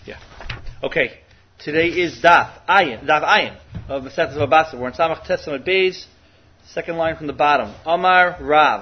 Yeah. Okay. Today is Daf Ayin of the Masechtas Baba Basra. We're in Samach Testament Beis, second line from the bottom. Amar Rav.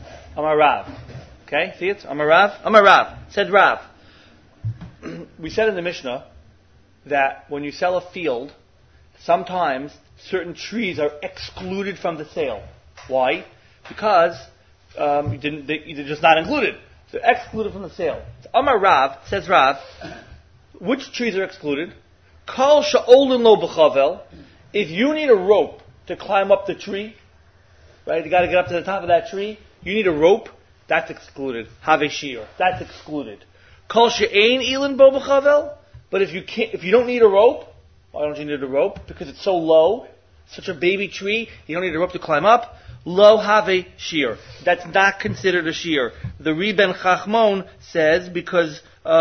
Okay, see it? Amar Rav. Said Rav. We said in the Mishnah that when you sell a field, sometimes certain trees are excluded from the sale. Why? Because they're just not included. So they're excluded from the sale. So Amar Rav, says Rav, which trees are excluded? Kol sha'olin lo b'chavel. If you need a rope to climb up the tree, right? You got to get up to the top of that tree. You need a rope. That's excluded. Have a shear. That's excluded. Kol she'ein ilin bo b'chavel. But if you don't need a rope, why don't you need a rope? Because it's so low, such a baby tree, you don't need a rope to climb up. Lo have a shear. That's not considered a shear. The Riben Chachmon says because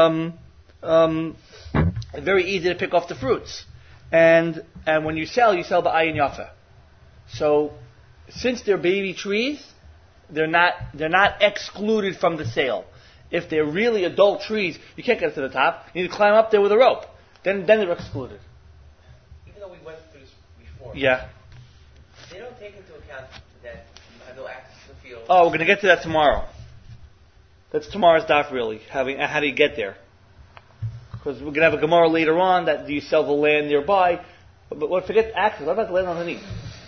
it's very easy to pick off the fruits, and when you sell ba'ayin yafa. So since they're baby trees, they're not excluded from the sale. If they're really adult trees, you can't get to the top. You need to climb up there with a rope. Then they're excluded. Even though we went through this before. Yeah. They don't take into account that you have no access to the field. Oh, we're going to get to that tomorrow. That's tomorrow's daf, really. How do you get there? Because we're going to have a Gemara later on that do you sell the land nearby. But forget access. What about the land underneath?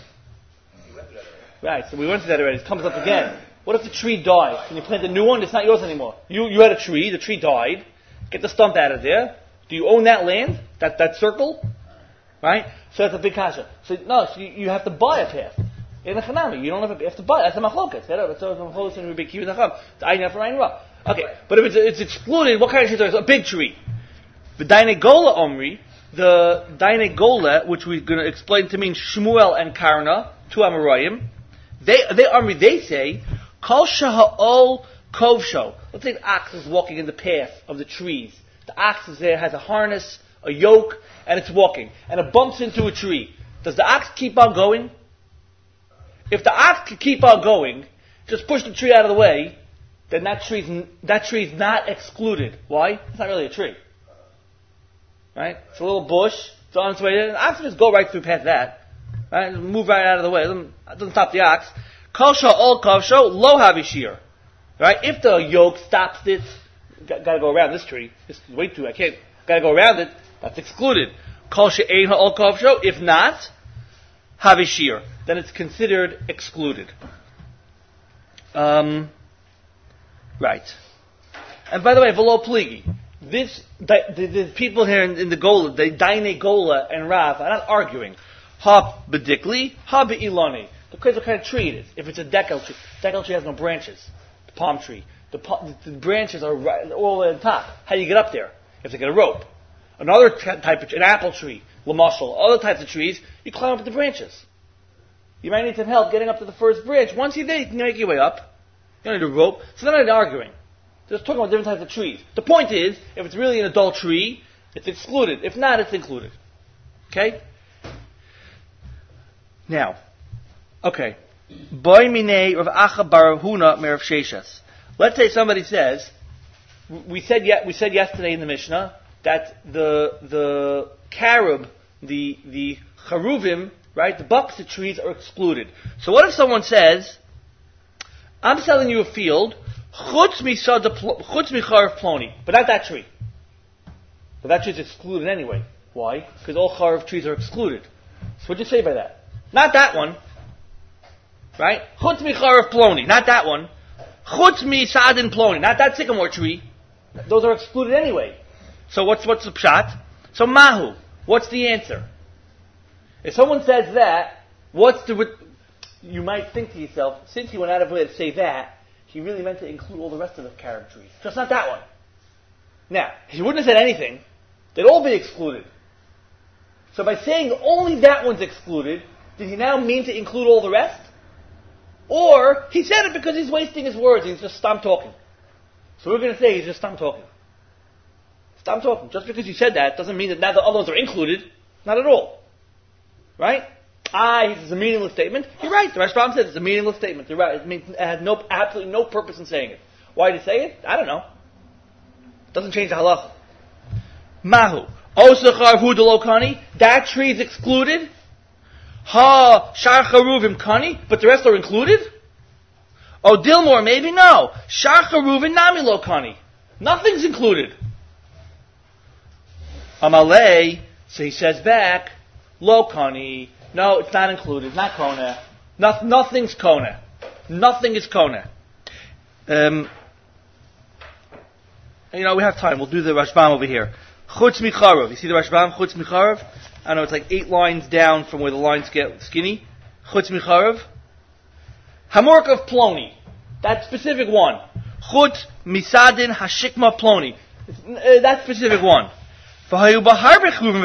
Right, so we went through that already. It comes up again. What if the tree dies? Can you plant a new one? It's not yours anymore. You had a tree. The tree died. Get the stump out of there. Do you own that land? That circle? Right? So that's a big kasha. So you have to buy a path. In the Chanami, you don't have to buy it. That's a machlokas. That's a machlokas in Rebbe Kiva Nacham. The Ayin for Ayin Ra. Okay, but if it's excluded, what kind of tree is it? A big tree. The Daine Gola Omri, the Daine Gola, which we're going to explain to mean Shmuel and Karna, two Amoraim, they say, Kol Shaha'ol Kovsho. Let's say the ox is walking in the path of the trees. The ox is there, has a harness, a yoke, and it's walking. And it bumps into a tree. Does the ox keep on going? If the ox can keep on going, just push the tree out of the way, then that tree's not excluded. Why? It's not really a tree. Right? It's a little bush. It's on its way there. The ox can just go right through past that. Right? Move right out of the way. It doesn't stop the ox. Kol sha'ol kavsho lo havishir. Right? If the yoke stops it, gotta go around this tree. This is way too. Gotta go around it. That's excluded. Kol she'ein ha'ol kavsho. If not, havishir. Then it's considered excluded. Right. And by the way, v'lo pligi. The people here in the Gola, the Daine Gola and Rav, are not arguing. Ha bedikli, ha be'ilani. Depends what kind of tree it is. If it's a decal tree has no branches. The palm tree. The branches are right, all the way on top. How do you get up there? You have to get a rope. Another type of tree, an apple tree, lamashal, other types of trees, you climb up the branches. You might need some help getting up to the first branch. Once you're there, you can make your way up. You don't need a rope. So they're not arguing. They're just talking about different types of trees. The point is, if it's really an adult tree, it's excluded. If not, it's included. Okay? Now, okay. Boy mine Rav Acha bar Huna merav Sheshas. Let's say somebody says, we said yesterday in the Mishnah that the carob, the charuvim, right, the bauxite trees are excluded. So what if someone says, I'm selling you a field, chutz mi charv ploni, but not that tree. But that tree is excluded anyway. Why? Because all charv trees are excluded. So what do you say by that? Not that one. Right? Chutz mi charv ploni, not that one. Chutz mi sadin ploni, not that sycamore tree. Those are excluded anyway. So what's the pshat? So mahu, what's the answer? If someone says that, you might think to yourself, since he went out of his way to say that, he really meant to include all the rest of the carob trees. Just not that one. Now, if he wouldn't have said anything, they'd all be excluded. So by saying only that one's excluded, did he now mean to include all the rest? Or, he said it because he's wasting his words, he's just stop talking. So we're going to say he's just stop talking. Stop talking. Just because you said that doesn't mean that now the others are included. Not at all. Right? This is a meaningless statement. You're right. The Rashbam says it's a meaningless statement. You're right. It had absolutely no purpose in saying it. Why did he say it? I don't know. It doesn't change the halacha. Mahu. Osachar hu de lo kani. That tree is excluded. Ha shar charuvim kani, but the rest are included. Oh, Dilmore, maybe no. Shar charuvim nami lo kani. Nothing's included. Amalei, so he says back, lo kani. No, it's not included. Not kona. Nothing's kona. Nothing is kona. We have time. We'll do the Rashbam over here. Chutz micharav. You see the Rashbam? Chutz micharav? I know it's like 8 lines down from where the lines get skinny. Chutz micharav. Hamork of Ploni. That specific one. Chutz misadin hashikma Ploni. That specific one. There's a lot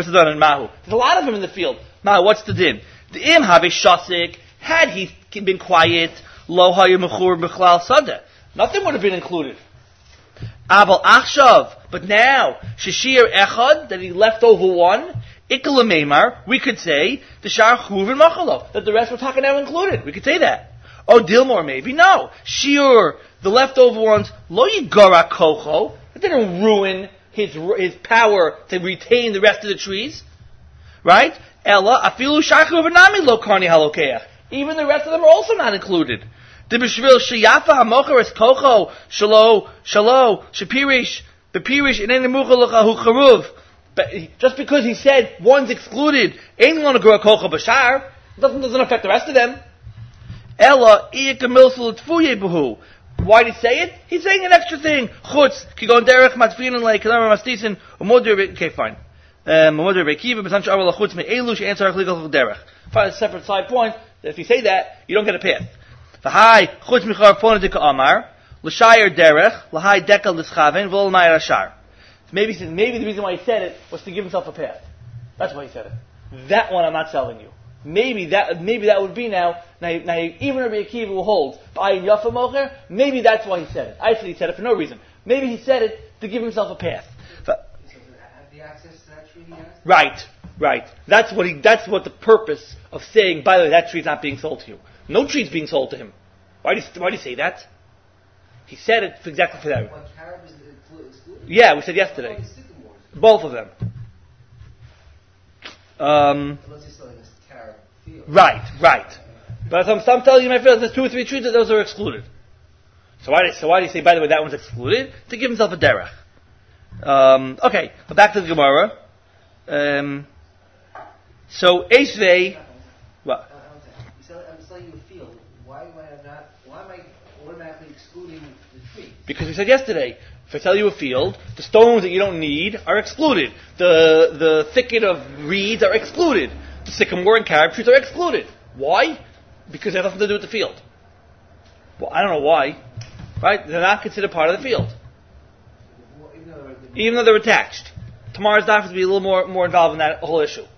of them in the field. Mahu, what's the din? The im have shasik. Had he been quiet, lo hayu mechur b'chlal sadeh. Nothing would have been included. Abel achshav, but now shishir echad, that he left over one. Ikala meimar, we could say the shar chuvin machalo, that the rest were talking now included. We could say that. Oh, Dilmore, maybe no. Shiur, the leftover ones, lo yigara kocho. It didn't ruin his power to retain the rest of the trees, right? Ella afilu shar chuvin nami lo karni halokeach. Even the rest of them are also not included. The b'shvil sheyafa hamocher es kocho shalo shapirish bepirish in any muchalacha hu charuv. But just because he said one's excluded, ain't going to grow a kocho b'shar. Doesn't affect the rest of them. Ella iyakamilsul tfuye b'hu. Why did he say it? He's saying an extra thing. Chutz kigon derech matfinin like kalamar mastisin umodir. Okay, fine. Umodir bekiva b'sanch aval chutz me'elu she'ansar chligal derech. Find a separate side point. If you say that, you don't get a path. V'hai chutz michar fonadika amar l'shayir derech l'hai dekel l'schaven v'ol ma'ir ashar. Maybe the reason why he said it was to give himself a path. That's why he said it. That one I'm not telling you. Maybe that would be now even Rabbi Akiva will hold b'ayin yafa mocher. Maybe that's why he said it. I said he said it for no reason. Maybe he said it to give himself a path. So does it have the access to that tree he has? Right. That's what the purpose of saying, by the way, that tree's not being sold to you. No tree's being sold to him. Why do you say that? He said it exactly for that. What, carob is excluded? Yeah, we said yesterday. Both of them. Unless he's selling this carob field. Right. But I'm telling you, my friends, there's 2 or 3 trees that those are excluded. So why do you say, by the way, that one's excluded? To give himself a derech. Okay, but back to the Gemara. So Eisvei, what? I'm selling you a field. Why am I automatically excluding the tree? Because we said yesterday, if I sell you a field, the stones that you don't need are excluded. The thicket of reeds are excluded. The sycamore and carob trees are excluded. Why? Because they have nothing to do with the field. Well, I don't know why. Right? They're not considered part of the field. Even though they're attached. Tomorrow's daf is to be a little more involved in that whole issue.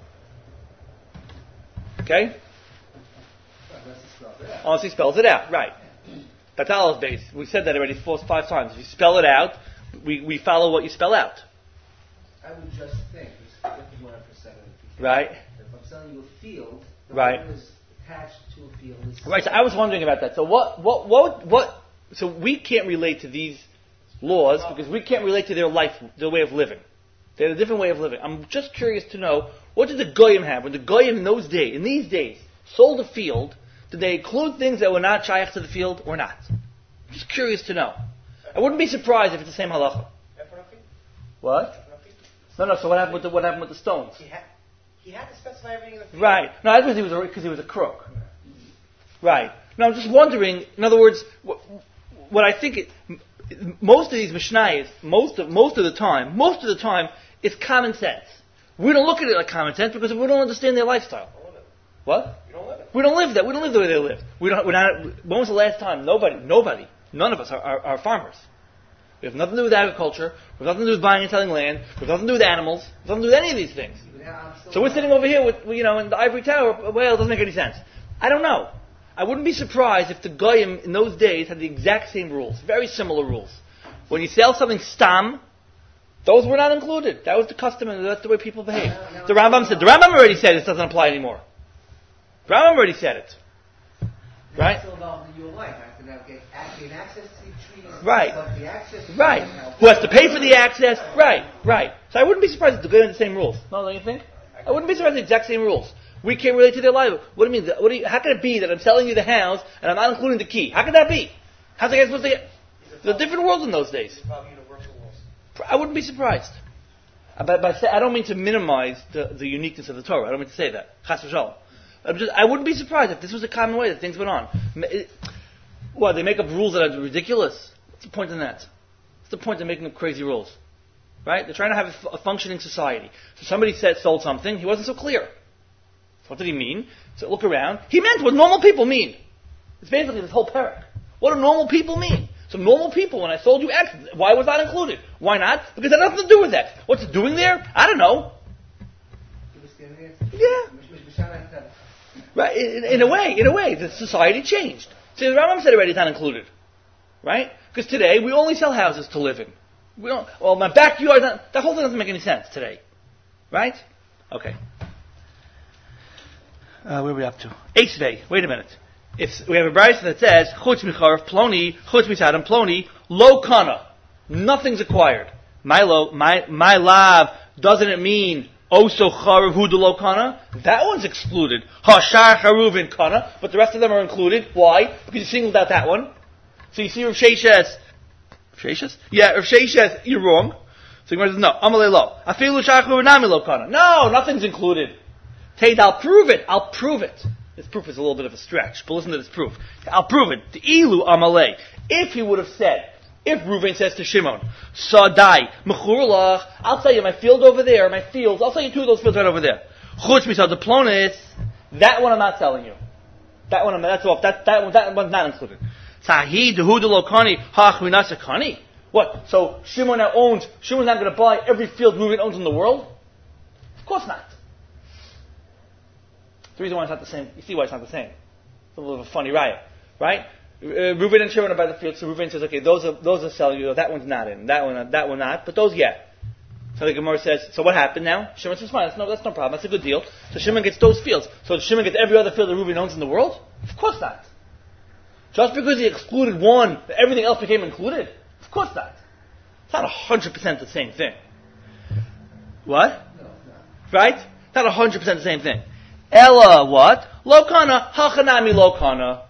Okay? Unless he spells it out, right. That's Allah's base. We said that already 4 or 5 times. If you spell it out, we follow what you spell out. I would just think, just get the word for a second. Right. If I'm selling you a field, the right. word is attached to a field. Right, so I was wondering about that. So so we can't relate to these laws because we can't relate to their life, their way of living. They had a different way of living. I'm just curious to know, what did the Goyim have? When the Goyim in these days, sold a field, did they include things that were not shaykh to the field or not? I'm just curious to know. I wouldn't be surprised if it's the same halacha. What? No. So what happened with the stones? He had to specify everything in the field. Right. No, that's because he was a crook. Right. Now I'm just wondering. In other words, what I think most of these mishnayos, most of the time, it's common sense. We don't look at it like common sense because we don't understand their lifestyle. What? You don't live it. We don't live that. We don't live the way they live. We're not. When was the last time? Nobody. None of us are farmers. We have nothing to do with agriculture. We have nothing to do with buying and selling land. We have nothing to do with animals. We have nothing to do with any of these things. So we're sitting over here with, in the ivory tower. Well, it doesn't make any sense. I don't know. I wouldn't be surprised if the Goyim in those days had the exact same rules, very similar rules. When you sell something stam, those were not included. That was the custom, and that's the way people behave. The Rambam already said it doesn't apply anymore. The Rambam already said it. Right? Still involved in your life. I have to now gain access to the tree Right. But the access to Right. the house- Who has to pay for the access? Right. So I wouldn't be surprised if they're the same rules. No, don't you think? I wouldn't be surprised if the exact same rules. We can't relate to their life. What do you mean? How can it be that I'm selling you the house and I'm not including the key? How can that be? How's the guy supposed to get? There's a different world in those days. Probably universal laws. I wouldn't be surprised. But I don't mean to minimize the uniqueness of the Torah. I don't mean to say that. Chas v'shalom. I wouldn't be surprised if this was a common way that things went on. What, they make up rules that are ridiculous? What's the point in that? What's the point in making up crazy rules? Right? They're trying to have a functioning society. So somebody sold something, he wasn't so clear. So what did he mean? So look around. He meant what normal people mean. It's basically this whole parak. What do normal people mean? So normal people, when I sold you X, why was that included? Why not? Because it had nothing to do with that. What's it doing there? I don't know. Yeah. Right, in a way, the society changed. See, the Rambam said already it's not included. Right? Because today, we only sell houses to live in. We don't, well, my backyard, that whole thing doesn't make any sense today. Right? Okay. Where are we up to? Eisvei. Wait a minute. If we have a brayso that says, Chutz micharav ploni, chutz misadam ploni, lo kana. Nothing's acquired. My lav, doesn't it mean oso charav hu de lo kana? That one's excluded. Hashar charuvin kana, but the rest of them are included. Why? Because you singled out that one. So you see Rav Sheshes? Yeah, Rav Sheshes, you're wrong. So Gemara says, no, amalei lo. Afilu shar charuvin nami lo kana. No, nothing's included. Tate, I'll prove it. This proof is a little bit of a stretch, but listen to this proof. I'll prove it. The ilu amalei. If he would have said, if Reuven says to Shimon, Sadai, mechurlach, I'll tell you my field over there, my fields, I'll tell you two of those fields right over there. Chutz misad the plonis, that one I'm not telling you. That one, that's off. That one's not included. Sahi dehu de lokani hach minasakani. What? So Shimon now owns, Shimon's not going to buy every field Reuven owns in the world? Of course not. The reason why it's not the same, you see why it's not the same. It's a little bit of a funny riot, right? Reuven and Shimon are by the field, so Reuven says, okay, those are selling you, that one's not in, that one not, but those, yeah. So the Gemara says, so what happened now? Shimon says, fine, that's no problem, that's a good deal. So Shimon gets those fields. So Shimon gets every other field that Reuven owns in the world? Of course not. Just because he excluded one, everything else became included? Of course not. It's not 100% the same thing. What? No. Right? Not 100% the same thing. Ella what? Lokana, hachanami lokana.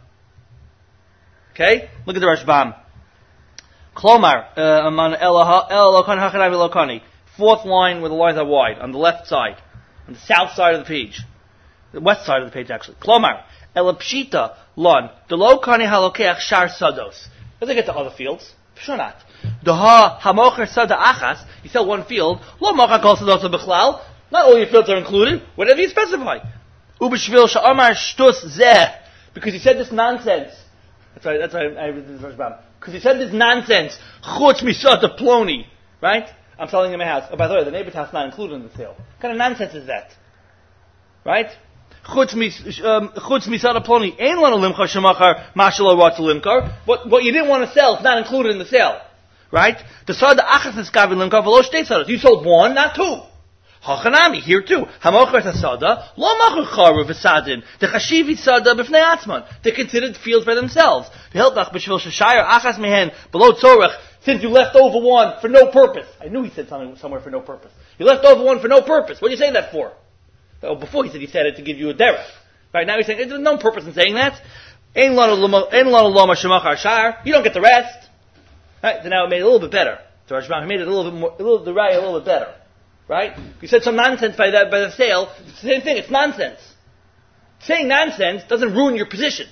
Okay? Look at the Rashbam. Klomar, Ella lokana, hachanami lokani. Fourth line where the lines are wide, on the left side. On the south side of the page. The west side of the page, actually. Klomar, Ella pshita, lon, the lokani halokeach shar sados. Doesn't get to other fields. Sure not. Daha hamocher sada achas, you sell one field, lo mocha kol sados bichlal. Not all your fields are included, whatever you specify. Ubeshvil sha'amar shtus zeh. Because he said this nonsense. That's why I read this verse about. Because he said this nonsense. Chutz misata ploni. Right? I'm selling him a house. Oh, by the way, the neighbor's house is not included in the sale. What kind of nonsense is that? Right? Chutz misata ploni. Ein lana limchar shemachar mashalo ratzu limkar. What you didn't want to sell is not included in the sale. Right? The sada achas neskavi limkar v'lo shtei sadas. You sold one, not two. Hachanami, here too. Hamocher tasada, lo macher charu v'sadin. The chashivi sada b'fnei atzman. They're considered fields by themselves. V'hiltach b'shvil shashayir achas mehen below tzorech. Since you left over one for no purpose. I knew he said something somewhere for no purpose. You left over one for no purpose. What do you say that for? Oh, before he said it to give you a derech. Right now he's saying there's no purpose in saying that. Ein lanu loma shemachar shar. You don't get the rest. Right? So now it made it a little bit better. So Rashbam made it a little bit more, the raya a little bit better. Right? You said some nonsense by the sale. It's the same thing. It's nonsense. Saying nonsense doesn't ruin your position.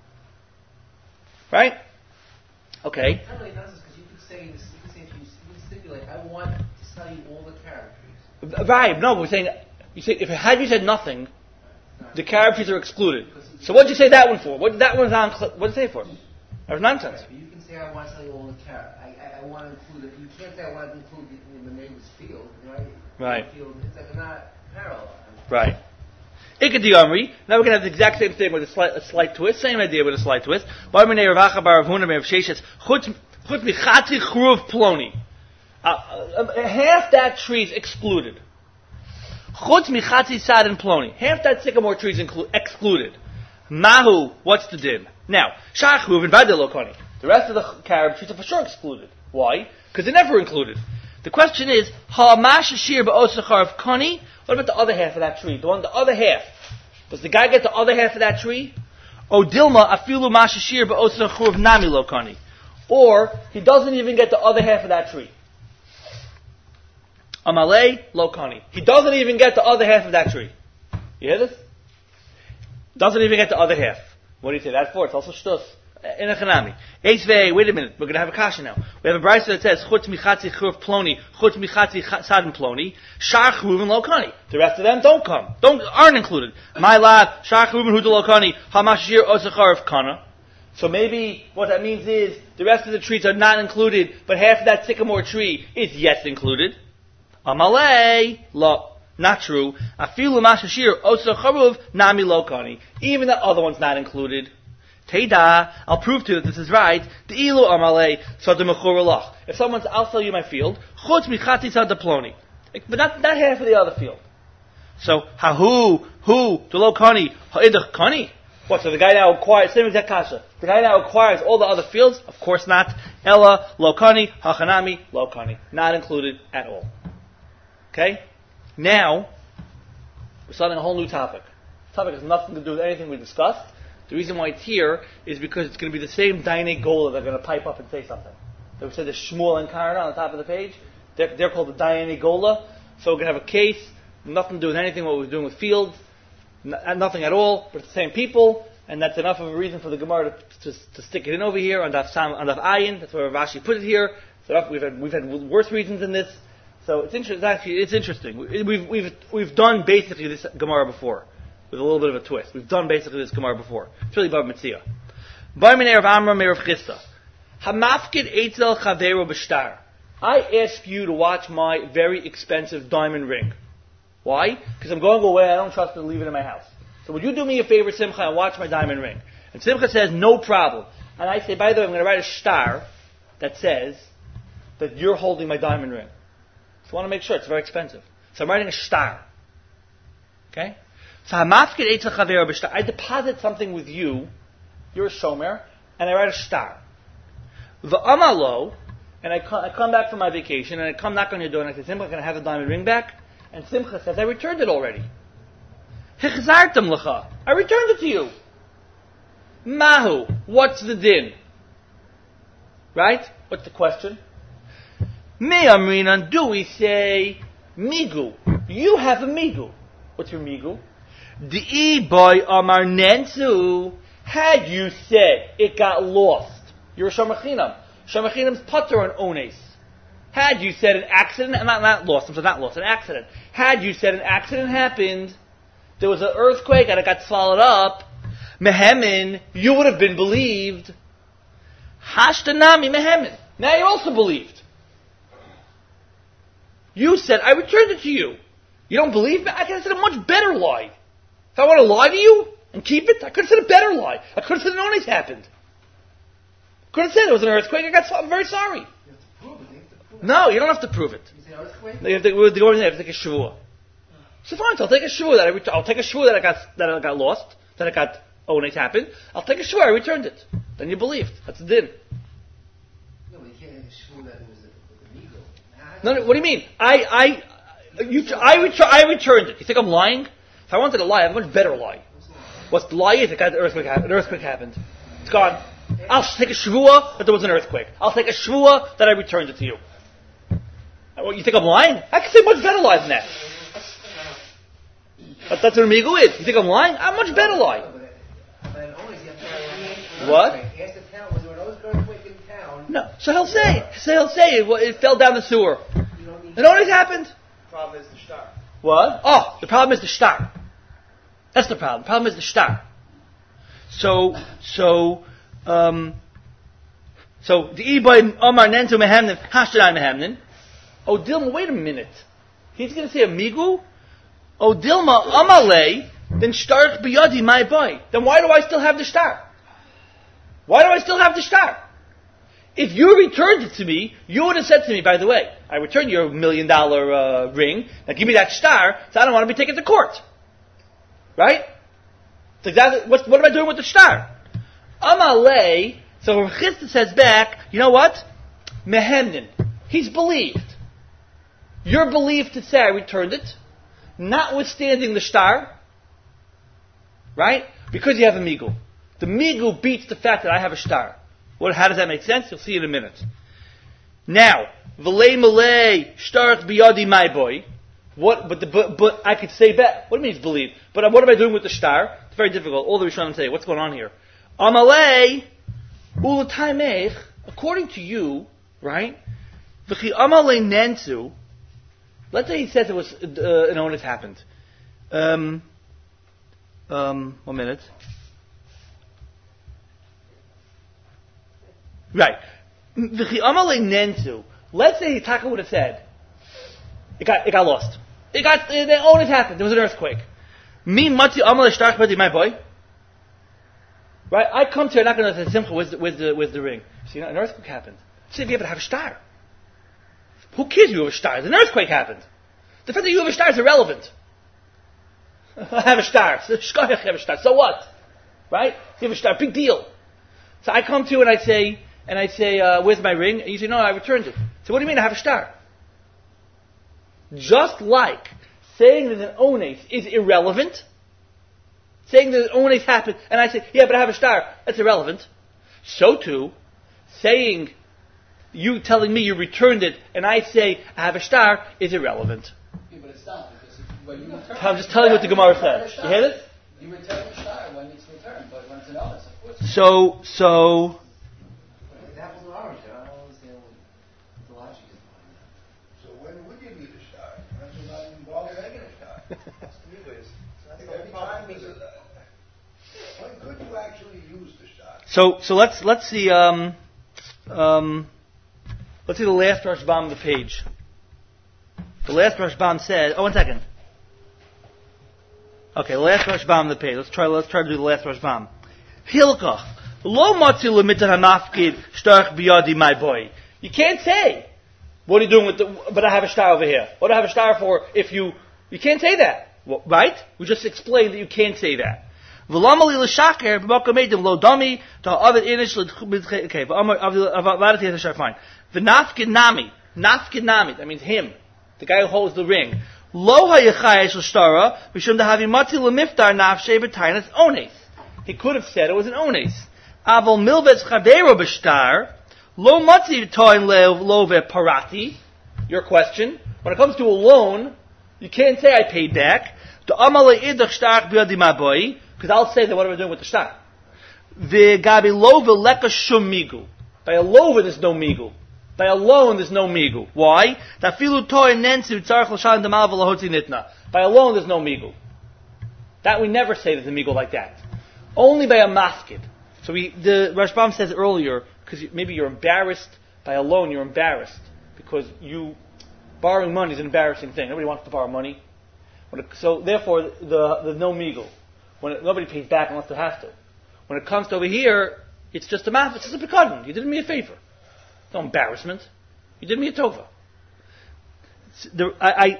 Right? Okay. It's not really nonsense because you could stipulate, I want to sell you all the carrot trees. Right. No, but we're saying, had you said nothing, the carrot trees are excluded. So what did you say that one for? What did it say for? That was nonsense. Right, you can say I want to sell you all the carrot. I want to include it. You can't say I want to include it in the neighbor's field, right? Right. It's like not parallel. Right. Ikadi Amri. Now we're going to have the exact same thing with a slight twist. Same idea with a slight twist. Barminei Rav Acha bar Rav Huna Rav Sheshes. Chutz michati chruv ploni. Half that tree's excluded. Chutz michati sadin ploni. Half that sycamore tree's excluded. Mahu. What's the din? Now, shach chruv and vadei lokani. The rest of the carob trees are for sure excluded. Why? Because they're never included. The question is, ha'amash shir ba'osachar of kani. What about the other half of that tree? The other half. Does the guy get the other half of that tree? O dilma afilu mashashir ba'osachar of nami lo kani. Or he doesn't even get the other half of that tree. Amalei lo kani. He doesn't even get the other half of that tree. You hear this? Doesn't even get the other half. What do you say that for? It's also shtus. In a chanami. Wait a minute. We're going to have a kasha now. We have a brayso that says, chutz michatzi chuv ploni, chutz michatzi sadin ploni, shar chuvin lo kani. The rest of them don't come. Aren't included. My lad, shar chuvin hudu lo kani, hamashir osachar of kana. So maybe what that means is, the rest of the trees are not included, but half of that sycamore tree is yes included. Amalei, lo. Not true. Afilu mashashir osacharuv nami lo kani. Even the other one's not included. Teida, I'll prove to you that this is right. De'ilu amalei sademachuralach. If someone's, I'll sell you my field. Chutz michati sadaploni. But not half of the other field. So, who, the lo kani, ha'idach kani. What, so the guy now acquires, same exact kasha. The guy now acquires all the other fields? Of course not. Ella, lo kani, hachanami, lo kani. Not included at all. Okay? Now, we're starting a whole new topic. The topic has nothing to do with anything we discussed. The reason why it's here is because it's going to be the same Dainei Gola that are going to pipe up and say something. They said the Shmuel and Karna on the top of the page. They're called the Dainei Gola. So we're going to have a case, nothing to do with anything what we're doing with fields, nothing at all, but it's the same people, and that's enough of a reason for the Gemara to stick it in over here on Daf Ayin. That's where Rashi put it here. So we've had worse reasons than this. So it's interesting. We've done basically this Gemara before, with a little bit of a twist. We've done basically this Gemara before. It's really Bava Metzia. Bar Minei Rav Amram Meir Rav Chisda. Hamafkid Eitzel Chavero B'Shtar. I ask you to watch my very expensive diamond ring. Why? Because I'm going away. I don't trust to leave it in my house. So would you do me a favor, Simcha, and watch my diamond ring? And Simcha says, no problem. And I say, by the way, I'm going to write a shtar that says that you're holding my diamond ring. So I want to make sure it's very expensive. So I'm writing a shtar. Okay? So I deposit something with you. You're a shomer, and I write a shtar. V'amalo, and I come back from my vacation, and I come knock on your door, and I say, Simcha, can I have the diamond ring back? And Simcha says, I returned it already. Hichzartem lecha. I returned it to you. Mahu. What's the din? Right? What's the question? Me amrinan, do we say migu? You have a migu. What's your migu? Di'i boy amar nensu. Had you said it got lost, you're a shamachinam. Shamachinam's putter on ones. Had you said an accident, and not lost, I'm sorry, not lost, an accident. Had you said an accident happened, there was an earthquake and it got swallowed up, mehemin, you would have been believed. Hashtanami mehemin. Now you're also believed. You said, I returned it to you. You don't believe me? I could have said a much better lie. If I want to lie to you and keep it, I could have said a better lie. I could have said it always happened. Could have said there was an earthquake. I'm very sorry. No, you don't have to prove it. You say earthquake? You have to take a shvuah. So fine, so I'll take a shvuah I'll take a shvuah that I got lost, that I got it happened. I'll take a shvuah, I returned it. Then you believed. That's the din. No, but you can't have a shvuah that it was a legal. No, what do you mean? I returned it. You think I'm lying? If I wanted to lie, I have a much better lie. What's the lie is? An earthquake happened. It's gone. I'll take a shvuah that there was an earthquake. I'll take a shvuah that I returned it to you. You think I'm lying? I can say much better lie than that. But that's what a migu is. You think I'm lying? I'm much better lie. What? Ask the town, was there an earthquake in town? No. So he'll say it fell down the sewer. It always happened. The problem is the shtar. What? Oh, the problem is the shtar. That's the problem. The problem is the shtar. So the ibay Omar Nentu Mehemnin Hashtadai Mehemnin. Oh Dilma, wait a minute. He's going to say a migu. Oh Dilma Amalei. Then shtarch biyadi my boy. Then why do I still have the shtar? Why do I still have the shtar? If you returned it to me, you would have said to me, by the way, I returned your $1 million ring. Now give me that shtar, so I don't want to be taken to court. Right? That's exactly, what am I doing with the shtar? Amalei, So Rav Chisda says back, you know what? Mehemnin. He's believed. You're believed to say I returned it, notwithstanding the shtar, right? Because you have a migul. The migul beats the fact that I have a shtar. How does that make sense? You'll see in a minute. Now, v'lei malei shtarch biyadi my boy. But I could say back. What do you mean it's believed? But what am I doing with the shtar? It's very difficult. All the Rishonim say, what's going on here? Amalei ulataimech. According to you, right? V'chi amalei nensu. Let's say he says it was an onus happened. 1 minute. Right. V'chi amalei nensu. Let's say Taka would have said, it got lost. The onus happened. There was an earthquake. Me matzi amalei shtarch b'di my boy. Right? I come to you, I'm not going to say simcha. Where's the ring? See, an earthquake happened. You should be able to have a shtar. Who cares if you have a shtar? An earthquake happened. The fact that you have a shtar is irrelevant. I have a shtar. Shkoyach have a shtar. So what? Right? You have a shtar. Big deal. So I come to you and I say, where's my ring? And you say, no, I returned it. So what do you mean I have a shtar? Just like saying that an ones is irrelevant, saying that an ones happened, and I say, yeah, but I have a shtar, that's irrelevant. So too, saying, you telling me you returned it, and I say I have a shtar, is irrelevant. Yeah, but it's not, because when you return I'm just telling you what the Gemara says. You hear this? You return the shtar when it's returned, but when it's an onus, of course. So. The apples and oranges, I don't understand what the logic is behind that. So when would you need a shtar? When you're not involved in making a shtar? When could you actually use the shtar? So let's see. Let's see the last Rashbam on the page. The last Rashbam said. Oh, 1 second. Okay, the last Rashbam on the page. Let's try to do the last Rashbam. Hilka lo matzi lemitan hamafkid shtarch biyadi my boy. You can't say. What are you doing with but I have a shtar over here. What do I have a shtar for? If you can't say that, well, right? We just explained that you can't say that. V'lamali l'shaker b'makom lo dami to ha'avid inish okay. Fine. V'nafkid nami. That means him, the guy who holds the ring. Lo hayachayesh l'shtara mishum dahavi matzi l'miftar nafshei b'tainas ones. He could have said it was an ones. Aval milvetz chavero b'shtar lo matzi toin love parati. Your question. When it comes to a loan, you can't say I paid back. The amalei idach shtar b'yadi maboy. Because I'll say that what am I doing with the shtar? V'gabi lova leka shum migu. By a lova there's no migu. By a loan there's no migu. Why? Tafilu toy nensu tzarech l'shan demal v'lahotzi nitna. By a loan there's no migu. That we never say there's a migu like that. Only by a mafkid. So the Rashbam says earlier, because maybe you're embarrassed by a loan, you're embarrassed because borrowing money is an embarrassing thing. Nobody wants to borrow money. So therefore, the no migu. Nobody pays back unless they have to. When it comes to over here, it's just a math. It's just a pekadon. You did me a favor. No embarrassment. You did me a tova. The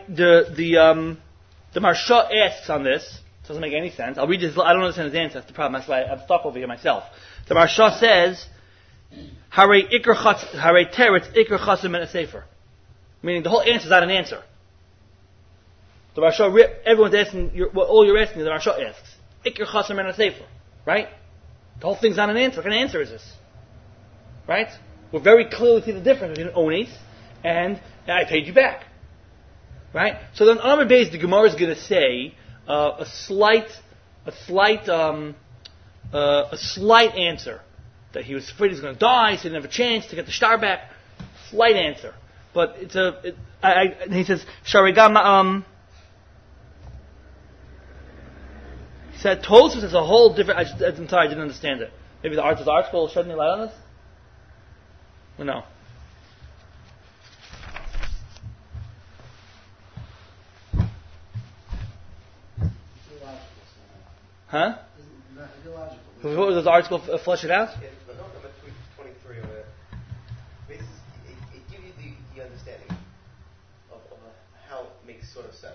Maharsha asks on this. It doesn't make any sense. I'll read this. I don't understand his answer. That's the problem. That's why I'm stuck over here myself. The Maharsha says, "Hare teretz ikr chasim and a sefer," meaning the whole answer is not an answer. The Maharsha, everyone's asking. All you're asking is the Maharsha asks. Ikr chasim and a sefer, right? The whole thing's not an answer. What kind of answer is this? Right? We're very clearly see the difference between ones and I paid you back. Right? So then on Amar Beis, the Gemara is going to say a slight answer that he was afraid he was going to die, so he didn't have a chance to get the shtar back. Slight answer, but he says Sharigam. He said Tosfos is a whole different. I'm sorry, I didn't understand it. Maybe the article will shed any light on this. Or no. Huh? What does the article flesh it out? Yeah, but not number 23 of it. It gives you the understanding of how it makes sort of sense.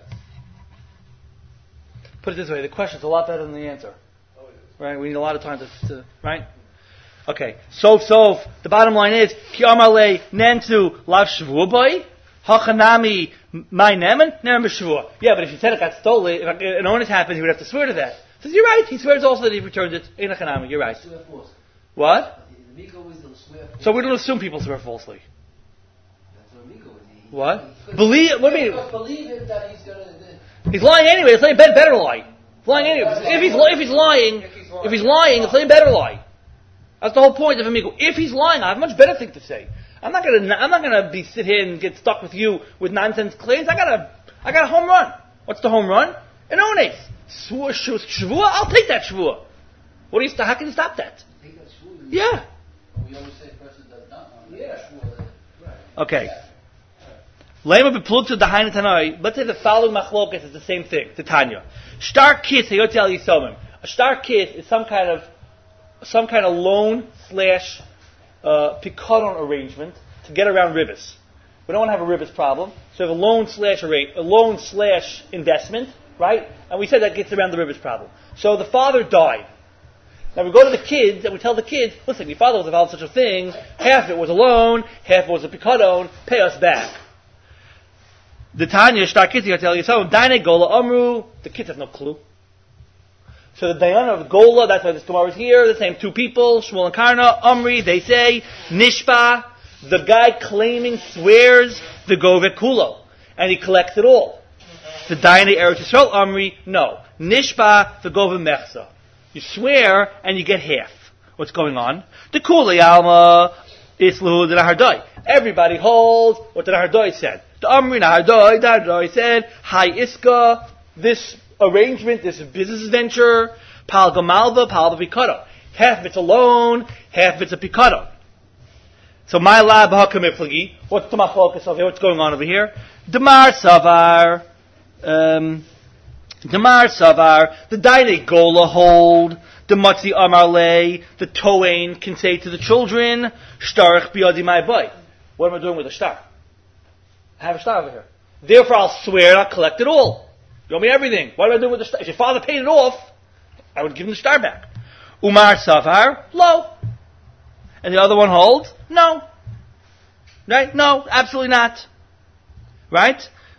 Put it this way: the question's a lot better than the answer. Oh, it is. Right? We need a lot of time to right? Okay, so the bottom line is ki amale nentu lav shvua boy hachanami my nemen ner b'shvua. Yeah, but if you said it got stolen, if an onus happened, he would have to swear to that. Says you're right. He swears also that he returned it in a chanami. You're right. Swear false. What? The Miko is the swear false. So we don't assume people swear falsely. That's what Miko is. What? Believe? What do you mean? Believe him that he's gonna. He's lying anyway. It's like better lie. He's lying anyway. If he's lying, it's like better lie. That's the whole point of amigo. If he's lying, I have a much better thing to say. I'm not gonna sit here and get stuck with you with nonsense claims. I got a home run. What's the home run? An ones. Shvua. I'll take that shvua. How can you stop that? Take that shvua. Yeah. We always say a person does not. Yeah. Right. Okay. Lema beplugta dahaina tanoi. Let's say the following machlokas is the same thing. Titania. Star kiss hayotzi al yisomim. A star kiss is some kind of loan / picadon arrangement to get around ribis. We don't want to have a ribis problem, so we have a loan / investment, right? And we said that gets around the ribis problem. So the father died. Now we go to the kids and we tell the kids, listen, your father was involved in such a thing. Half of it was a loan, half of it was a picadon. Pay us back. The Tanya star kids tell you so. Daine gola amru. The kids have no clue. So the Dayana of Gola, that's why this Gemara is here, the same two people, Shmuel and Karna, Omri, they say, Nishpa, the guy claiming swears the Gove Kulo, and he collects it all. The Dayana Eretz Yisrael, Omri, no. Nishpa, the Gove Mechsa. You swear, and you get half. What's going on? The Kuli Alma, Islu, the Nahardoi. Everybody holds what the Nahardoi said. The Omri Nahardoi said, Hi Iska, this arrangement, this business venture, pal gamalva, pal pikado. Half of it's a loan, half of it's a pikado. So my lab hakamiflagi. What's the machlokas over here? What's going on over here? Damar savar, the daine gola hold, the matzi amarle, the toain can say to the children, shtarch biadi my boy. What am I doing with a star? I have a star over here. Therefore I'll swear and I'll collect it all. You owe me everything. What do I do with the star? If your father paid it off, I would give him the star back. Umar Savar, low. And the other one holds, no. Right? No, absolutely not. Right?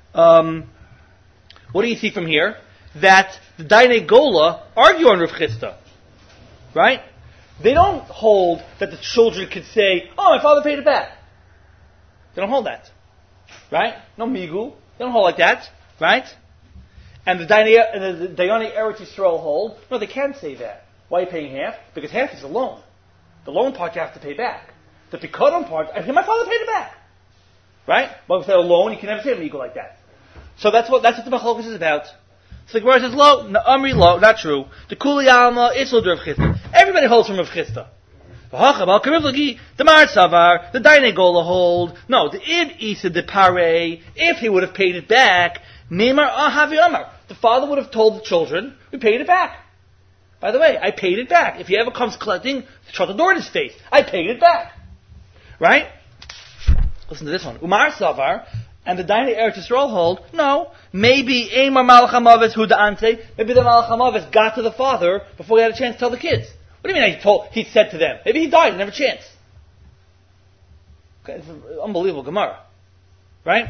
What do you see from here? That the Daine Gola argue on Rav Chisda. Right? They don't hold that the children could say, oh, my father paid it back. They don't hold that. Right? No migu. They don't hold like that. Right? And the Dayani Eretz Yisrael hold, no, they can't say that. Why are you paying half? Because half is a loan. The loan part you have to pay back. The Pikadon part, my father paid it back. Right? But if it's a loan, you can never say an eagle like that. So that's what the Machlokas is about. So the Gemara says, lo, Amri, lo, not true. The Kuli Alma, Isl Rav Chisda. Everybody holds from Rav Chisda. The Mar Savar, the Daine Gola hold. No, the Ib Isa de Pare, if he would have paid it back, Neymar Ahavi Amar. The father would have told the children, we paid it back. By the way, I paid it back. If he ever comes collecting, shut the door in his face. I paid it back. Right? Listen to this one. Umar Savar, and the Daine Eretz Yisrael hold, no, maybe Eimar Malach HaMavis Hu Da'ante, maybe the Malach HaMavis got to the father before he had a chance to tell the kids. What do you mean he said to them? Maybe he died and never a chance. Okay, it's an unbelievable Gemara. Right?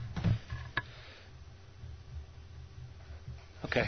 Okay.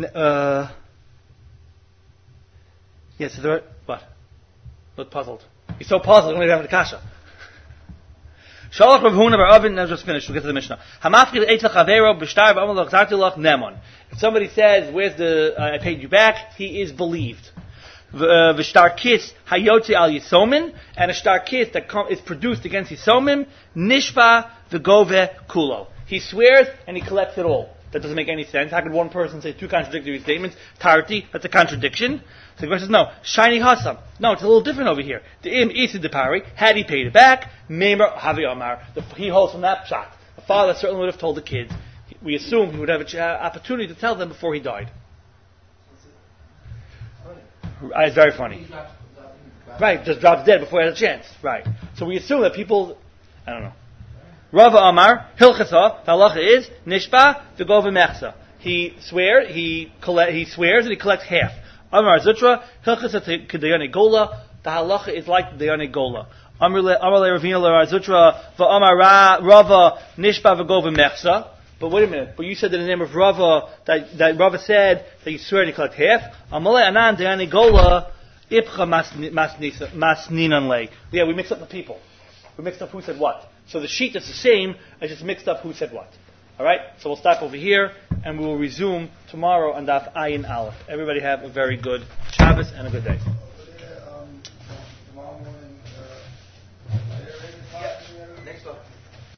Yes, what? Look puzzled. He's so puzzled, I'm going to have the kasha. Shalach Rav Huna bar Avin, now just finished, we'll get to the Mishnah. Hamafkid eitach avero b'shtar b'amal l'chzarti lach nemon. If somebody says, where's the, I paid you back, he is believed. V'shtar kiss hayotzi al yisomin, and a shtar kiss that is produced against yisomim, nishpa v'gove kulo. He swears and he collects it all. That doesn't make any sense. How could one person say two contradictory statements? Tarti, that's a contradiction. So the question says, no. Shiny Hassam. No, it's a little different over here. The Im Isi Depari, had he paid it back, Meimer Havi Omar. He holds from that shot. The father certainly would have told the kids. We assume he would have an opportunity to tell them before he died. It's very funny. Right, just drops dead before he has a chance. Right. So we assume that people, I don't know. Rava Amar, Hilchasa, the halacha is, Nishpa, V'gov Mechsa. He swears and he collects half. Amar Zutra, Hilchasa Kedayane Gola, the halacha is like the Dayane Gola. Amar le Ravina le Razutra va'amar Rava nishba v'gova mechsa. But wait a minute. But you said in the name of Rava that Rava said that you swear to collect half. Amar le Anan Dayane Gola ipcha masninan le. Yeah, we mixed up the people. We mixed up who said what. So the sheet is the same. I just mixed up who said what. All right. So we'll stop over here and we will resume tomorrow on Daf Ayin Aleph. Everybody have a very good Shabbos and a good day.